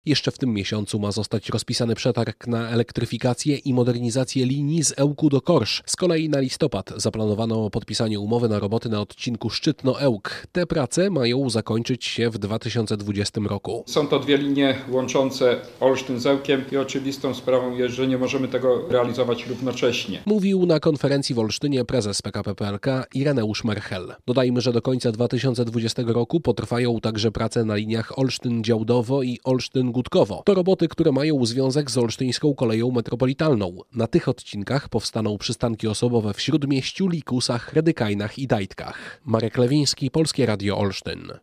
Jeszcze w tym miesiącu ma zostać rozpisany przetarg na elektryfikację i modernizację linii z Ełku do Korsz. Z kolei na listopad zaplanowano podpisanie umowy na roboty na odcinku Szczytno-Ełk. Te prace mają zakończyć się w 2020 roku. Są to dwie linie łączące Olsztyn z Ełkiem i oczywistą sprawą jest, że nie możemy tego realizować równocześnie. Mówił na konferencji w Olsztynie prezes PKP PLK Ireneusz Merchel. Dodajmy, że do końca 2020 roku potrwają także prace na liniach Olsztyn-Działdowo i Olsztyn-Gutkowo. To roboty, które mają związek z olsztyńską koleją metropolitalną. Na tych odcinkach powstaną przystanki osobowe w Śródmieściu, Likusach, Redykajnach i Dajtkach. Marek Lewiński, Polskie Radio Olsztyn.